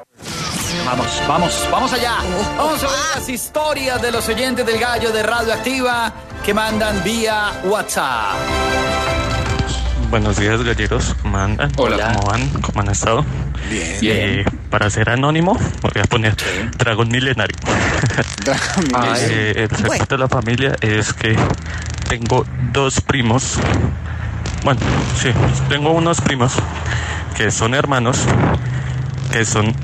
Vamos, vamos, vamos allá. Vamos a ver las historias de los oyentes del gallo de Radioactiva que mandan vía WhatsApp. Buenos días, galleros. ¿Cómo andan? Hola. ¿Cómo van? ¿Cómo han estado? Bien. Eh, para ser anónimo, voy a poner Dragón Milenario. eh, el secreto bueno. de la familia es que tengo dos primos. Bueno, sí, tengo unos primos que son hermanos, que son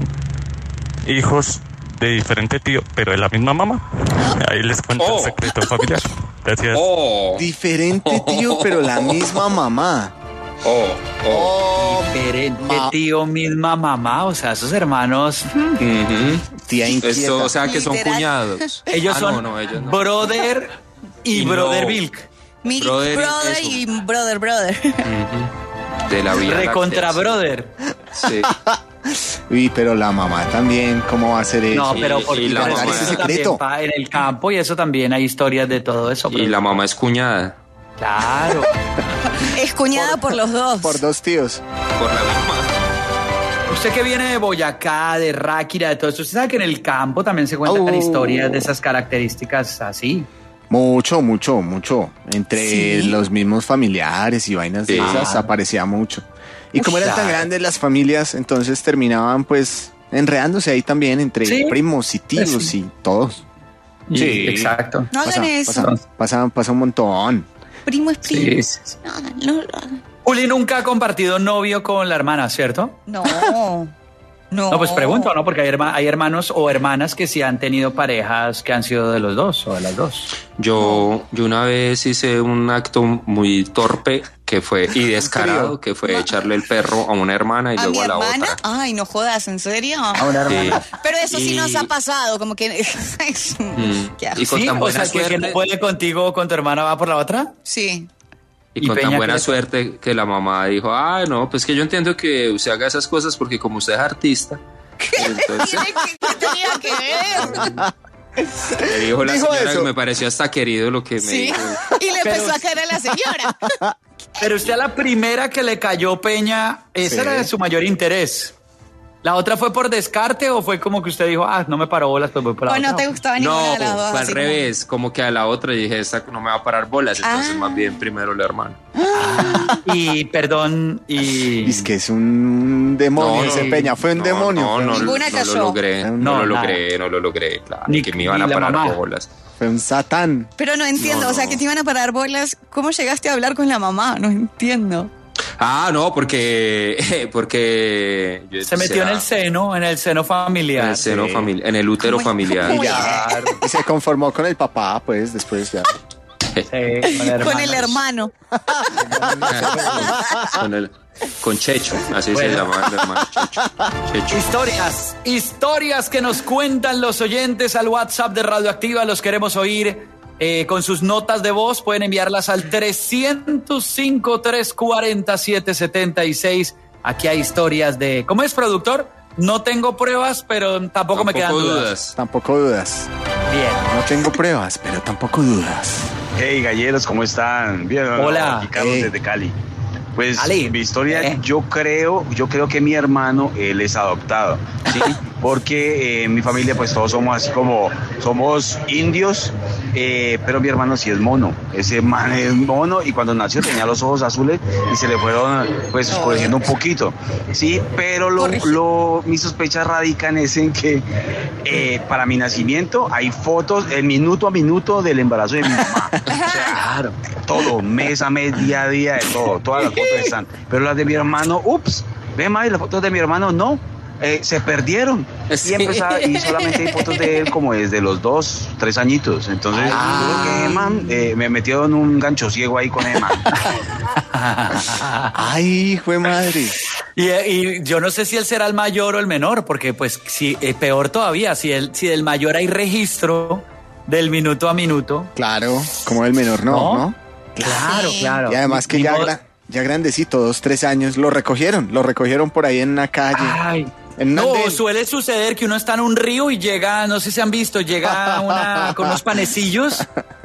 hijos de diferente tío, pero de la misma mamá. Ahí les cuento oh. el secreto familiar. Gracias. Oh. Diferente tío, pero la misma mamá. Oh, oh. Diferente Ma- tío, misma mamá. O sea, esos hermanos. Uh-huh. Tía inquieta. Esto, o sea, que son Literal. cuñados. Ellos ah, son no, no, ellos no. brother y, y brother no. Milk. Milk, Brother, brother eso. y brother, brother. Uh-huh. De la vida. Recontra láctea, brother. Sí. Uy, pero la mamá también, ¿cómo va a ser eso? No, pero Y- porque y la mamá- ese ese secreto. en el campo y eso también hay historias de todo eso. Y pero- la mamá es cuñada. Claro. Es cuñada por, por los dos. Por dos tíos. Por la misma. Usted que viene de Boyacá, de Ráquira, de todo esto, usted sabe que en el campo también se cuentan Oh. historias de esas características así. Mucho, mucho, mucho. Entre Sí. los mismos familiares y vainas de Sí. esas aparecía mucho. Y como eran tan Claro. grandes las familias, entonces terminaban pues enredándose ahí también entre Sí. primos y tíos Pues sí. y todos. Sí, exacto. No hagan Pasa, eso. pasa, pasa, pasa un montón. Primo es primo. Sí, sí, sí. No, no, no. Uli nunca ha compartido novio con la hermana, ¿cierto? No. No. No, pues pregunto, ¿no? Porque hay, herma- hay hermanos o hermanas que sí han tenido parejas que han sido de los dos o de las dos. Yo, yo una vez hice un acto muy torpe que fue y descarado, que fue echarle el perro a una hermana y ¿A luego mi a la hermana? otra. Ay, no jodas, ¿en serio? A una hermana. Sí. Pero eso sí Y- nos ha pasado, como que... Mm. Qué asco. Y con ¿Sí? tan O buena sea, que, que suerte. no puede contigo o con tu hermana va por la otra. Sí. Y Y con Peña, tan buena ¿qué? suerte que la mamá dijo, ah, no, pues que yo entiendo que usted haga esas cosas porque como usted es artista. Entonces, ¿Qué, qué tenía que ver? Me dijo la Dijo señora eso. que me pareció hasta querido lo que me Sí. dijo. Y le Pero- empezó a caer a la señora. Pero usted a la primera que le cayó Peña, ese Sí. era de su mayor interés. ¿La otra fue por descarte o fue como que usted dijo, ah, no me paró bolas, pues voy por la ¿O no otra? te gustaba ninguna No, de las dos? fue al así revés, como que a la otra dije, esta no me va a parar bolas, entonces Ah. más bien primero el hermano. Y perdón, y... Es que es un demonio No, ese no. Peña, fue un No, demonio. No, fue, no, un, Ninguna no cayó. lo logré, no, No, lo nada. logré, no lo logré, claro, Ni- que me iban a ni la parar mamá. bolas. fue un satán. Pero no entiendo, No, o sea, no. que te iban a parar bolas. ¿Cómo llegaste a hablar con la mamá? No entiendo. Ah, no, porque, porque yo- Se metió o en sea, el seno, en el seno familiar. en el seno Sí. familiar, en el útero ¿Cómo- familiar. cómo Claro. Y se conformó con el papá, pues después ya. Sí, con el Con el hermano. con, el, con Checho, así Bueno. se llama el hermano Checho. Checho. Historias, historias que nos cuentan los oyentes al WhatsApp de Radioactiva, los queremos oír eh, con sus notas de voz, pueden enviarlas al trescientos cinco, trescientos cuarenta, setecientos setenta y seis. Aquí hay historias de... ¿Cómo es, productor? No tengo pruebas, pero tampoco, me quedan Tampoco dudas. dudas. Tampoco dudas. Bien. No tengo pruebas, pero tampoco dudas. Hey, galleros, ¿cómo están? Bien, Hola. aquí Carlos Hey. desde Cali. Pues Cali. mi historia, Eh. yo creo, yo creo que mi hermano, él es adoptado, ¿sí? Porque eh, en mi familia pues todos somos así como, somos indios, eh, pero mi hermano sí es mono. Ese man es mono y cuando nació tenía los ojos azules y se le fueron pues oscureciendo un poquito, ¿sí? Pero lo, lo, mis sospechas radican es en que eh, para mi nacimiento hay fotos, el minuto a minuto del embarazo de mi mamá. O sea, todo, mes a mes, día a día, de todo, todas las fotos están. Pero las de mi hermano, ups, ve más, las fotos de mi hermano no, eh, se perdieron. Sí. Y, empezaba- y solamente hay fotos de él como desde los dos, tres añitos. Entonces, Ah. creo que man, eh, me metieron un gancho ciego ahí con Emma. Ay, hijo de madre. Y, y yo no sé si él será el mayor o el menor, porque pues si eh, peor todavía, si, el, si del mayor hay registro del minuto a minuto. Claro, como el menor no, ¿No? ¿no? Claro, Sí. claro. Y además que Ni ya, modo- gra- ya grandecito, dos, tres años, lo recogieron, lo recogieron por ahí en una calle. Ay. En un No, andén. suele suceder que uno está en un río y llega, no sé si han visto, llega una con unos panecillos.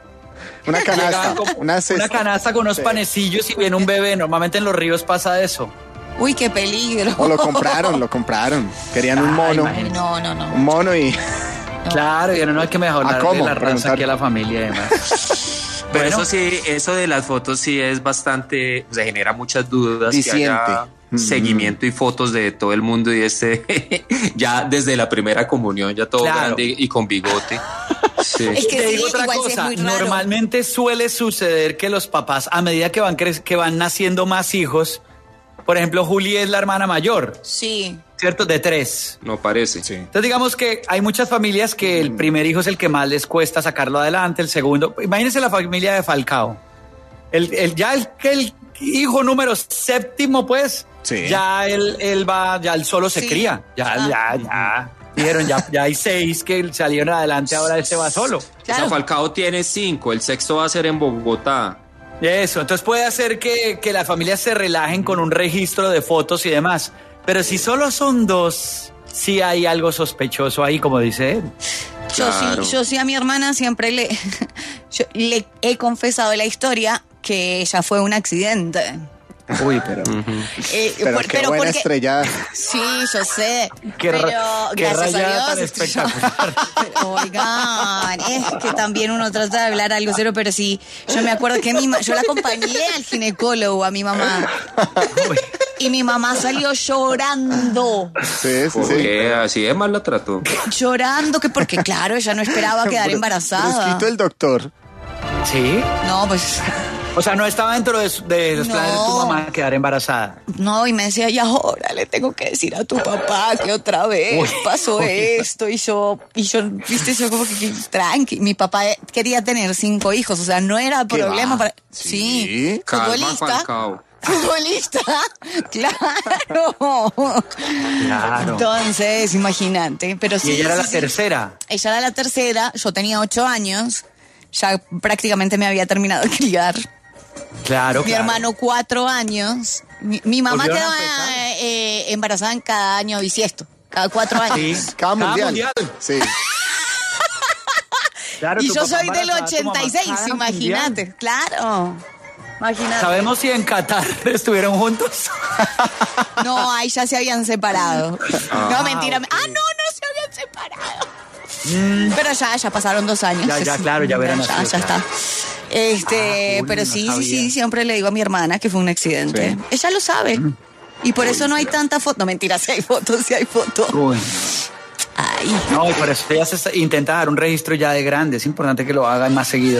Una canasta, llega como una una cesta. canasta con unos Sí. panecillos y viene un bebé. Normalmente en los ríos pasa eso. Uy, qué peligro. O lo compraron, lo compraron. Querían un mono. imagínate. No, no, no. Un mono y... Claro, y no hay que mejorar ¿A cómo? la raza Preguntar. aquí a la familia y demás. Pero Bueno. eso sí, eso de las fotos sí es bastante, se genera muchas dudas. Que Diciente. haya Mm. seguimiento y fotos de todo el mundo y este, ya desde la primera comunión, ya todo Claro. grande y con bigote. Sí. Es que Te sí, digo otra igual sí es cosa, muy raro. normalmente suele suceder que los papás, a medida que van, cre- que van naciendo más hijos, por ejemplo, Juli es la hermana mayor, Sí. ¿cierto? De tres. No parece. Entonces digamos que hay muchas familias que el primer hijo es el que más les cuesta sacarlo adelante, el segundo, imagínense la familia de Falcao. El, el, ya el, el hijo número séptimo, pues, Sí. ya él, él va, ya él solo se Sí. cría. Ya, Ah. ya, ya. Dijeron, ya, ya hay seis que salieron adelante, ahora este va solo. O Claro. sea, Falcao tiene cinco, el sexto va a ser en Bogotá. Eso, entonces puede hacer que, que las familias se relajen con un registro de fotos y demás. Pero si solo son dos, sí hay algo sospechoso ahí, como dice él. Yo Claro. sí, yo sí a mi hermana siempre le, yo le he confesado la historia que ella fue un accidente. Uy, pero... Eh, Pero por- qué buena porque- estrellada. Sí, yo sé. Qué ra- pero qué gracias a rayada Dios. tan es que yo- espectacular. pero, oigan, es que también uno trata de hablar algo cero, pero sí, yo me acuerdo que mi ma- yo la acompañé al ginecólogo, a mi mamá. Uy. Y mi mamá salió llorando, Sí, sí, sí. Porque así de mal la trató. llorando, que porque claro, ella no esperaba quedar embarazada. Brusquito el doctor. ¿Sí? No, pues O sea, no estaba dentro de, su- de los No. planes de tu mamá quedar embarazada. no, y me decía, y ahora le tengo que decir a tu papá que otra vez Uy. pasó esto. Y yo, y yo, viste, yo como que, que tranqui. Mi papá quería tener cinco hijos, o sea, no era ¿Qué problema va? para. Sí. Sí, Calma, futbolista. Falcao. Futbolista, claro. Claro. Entonces, imagínate. Pero sí, Y ella era sí, la sí. tercera. Ella era la tercera, yo tenía ocho años, ya prácticamente me había terminado de criar. Claro, Mi claro. hermano cuatro años. Mi, mi mamá ¿Volvieron quedó a empezar? eh, eh, embarazada en cada año bisiesto, cada cuatro años. Sí. Cada Cada mundial. mundial. Sí. Claro, y tu yo papá soy del embarazada a tu mamá ochenta y seis, cada imagínate. Claro. Imagínate. ¿Sabemos si en Qatar estuvieron juntos? No, ahí ya se habían separado. Ah, no, mentira. ok. Ah, no, no se habían separado. Mm, pero ya, ya pasaron dos años. Ya, ya, claro, ya verán. Ya, ya está. Este, Ah, uy, pero no sí, sabía. sí, sí, siempre le digo a mi hermana que fue un accidente. Sí. Ella lo sabe. Y por eso no hay tanta foto. No, mentira, si hay fotos, si hay fotos. Uy. Ay. No, y por eso ya se está- intenta dar un registro ya de grande. Es importante que lo hagan más seguido.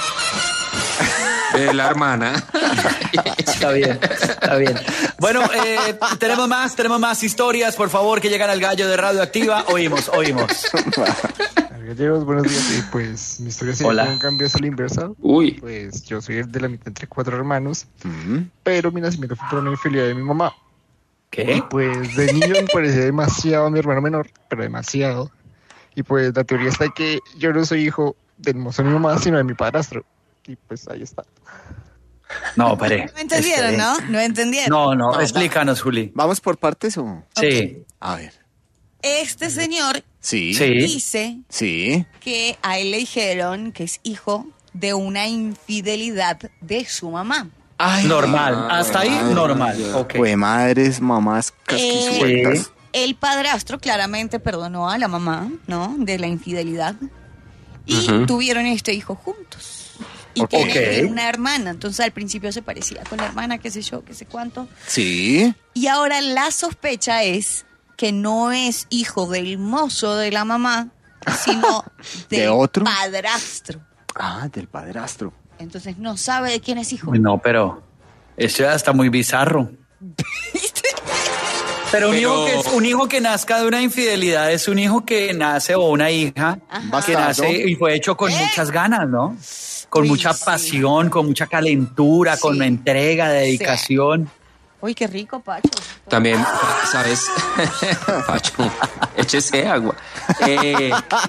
De la hermana. Está bien, está bien. Bueno, eh, tenemos más, tenemos más historias, por favor, que llegan al gallo de Radioactiva. Oímos, oímos. Gallegos, buenos días. Y pues mi historia se Hola. llama Un cambio a la inversa. Uy. Pues yo soy el de la mitad entre cuatro hermanos, pero mi nacimiento fue por una infidelidad de mi mamá. ¿Qué? Y pues de niño me parecía demasiado a mi hermano menor, pero demasiado. Y pues la teoría está que yo no soy hijo del mozo de mi mamá, sino de mi padrastro. Y pues ahí está. No, pare. No entendieron, Este, ¿no? No entendieron. No, no, explícanos, Juli. ¿Vamos por partes o...? Sí. A ver. Este señor Sí. Sí. dice Sí. que a él le dijeron que es hijo de una infidelidad de su mamá. Ay, Normal, hasta ahí madre. normal. Ok. Pues madres, mamás, casquisueltas. Eh, el padrastro claramente perdonó a la mamá, ¿no? De la infidelidad. Y Ujú. tuvieron este hijo juntos. Y Ok. tienen una hermana. Entonces al principio se parecía con la hermana, qué sé yo, qué sé cuánto. Sí. Y ahora la sospecha es que no es hijo del mozo de la mamá, sino ¿De del otro? padrastro. Ah, del padrastro. Entonces no sabe de quién es hijo. Uy, no, pero esto ya está muy bizarro. Pero un, Pero- Hijo que es, un hijo que nazca de una infidelidad es un hijo que nace o una hija que Bastardo. nace y fue hecho con muchas ganas, ¿no? Con Uy, mucha sí. pasión, con mucha calentura, con Sí. entrega, dedicación. Uy, qué rico, Pacho. También, ¿sabes? Pacho, échese agua. Eh,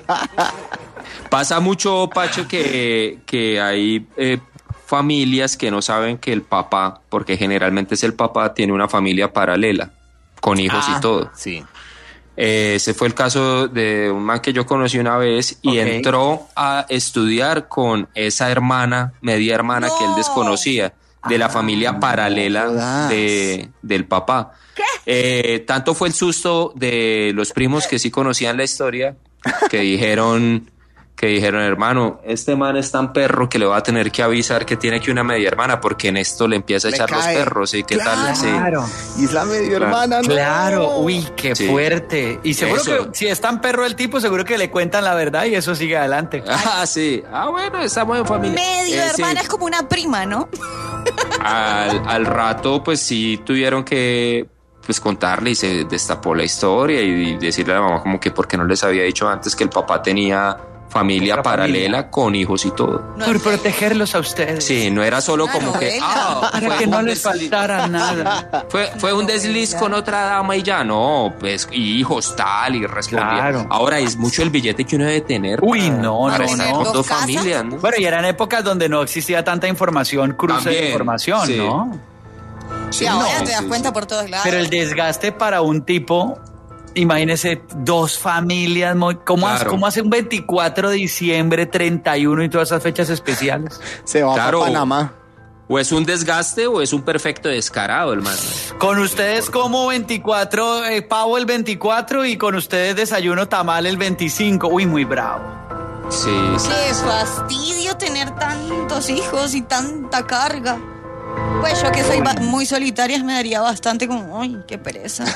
pasa mucho, Pacho, que, que hay eh, familias que no saben que el papá, porque generalmente es el papá, tiene una familia paralela, con hijos Ah, y todo. Sí. Eh, ese fue el caso de un man que yo conocí una vez y Ok. entró a estudiar con esa hermana, media hermana que él No. desconocía, de la familia paralela jodas. de, del papá. Eh, tanto fue el susto de los primos que sí conocían la historia, que dijeron, que dijeron, hermano, este man es tan perro que le va a tener que avisar que tiene que una media hermana, porque en esto le empieza a Le echar los cae. perros y qué tal. Sí. Claro, Y es la medio Claro. hermana, ¿no? claro. Uy, qué Sí. fuerte. Y seguro Eso. que si es tan perro el tipo, seguro que le cuentan la verdad y eso sigue adelante. Ah, sí. Ah, bueno, estamos en familia. Medio Eh, sí. hermana es como una prima, ¿no? Al, al rato, pues sí tuvieron que pues contarle y se destapó la historia y decirle a la mamá como que porque no les había dicho antes que el papá tenía familia Otra paralela familia. con hijos y todo. No Por sé. protegerlos a ustedes. Sí, no era solo Una como que novela. ah, Para fue que no un les desliz- faltara nada. Fue, fue un desliz con otra dama y ya no, pues y hijos tal y respondía. Claro. Ahora es mucho el billete que uno debe tener. Uy, para- no, para no, estar no. con ¿Dos dos casas? familias, ¿no? Bueno, y eran épocas donde no existía tanta información, cruce de También, información, sí. ¿no? Sí, ahora no, te das sí, cuenta sí. por todos lados. Pero el desgaste para un tipo, imagínese dos familias, mo- ¿cómo, hace, Claro. cómo hace un veinticuatro de diciembre, treinta y uno y todas esas fechas especiales? Se va Claro. para Panamá. O es un desgaste o es un perfecto descarado, hermano. Con ustedes como veinticuatro, eh, pavo el veinticuatro y con ustedes desayuno tamal el veinticinco. Uy, muy bravo. Sí, sí. Qué fastidio tener tantos hijos y tanta carga. Pues yo que soy ba- muy solitaria me daría bastante como, ay, qué pereza.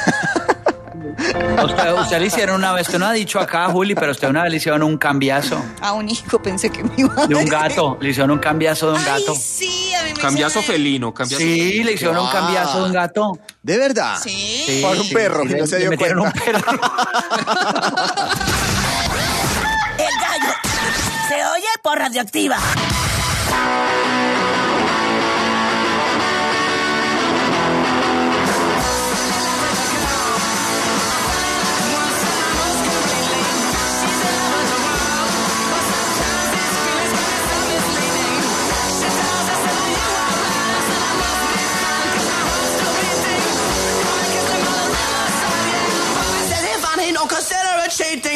A Usted, usted le hicieron una vez, usted no ha dicho acá, Juli, pero usted una vez le hicieron un cambiazo A un hijo pensé que me iba a de un decir. gato. Le hicieron un cambiazo de un gato. Ay, sí, a mí me Cambiazo hicieron- felino, cambiazo Sí, felino. le hicieron un cambiazo de un gato. ¿De verdad? Sí. Sí, Por un sí, perro sí, que le- no se le dio metieron cuenta. un perro. El gallo se oye por Radioactiva.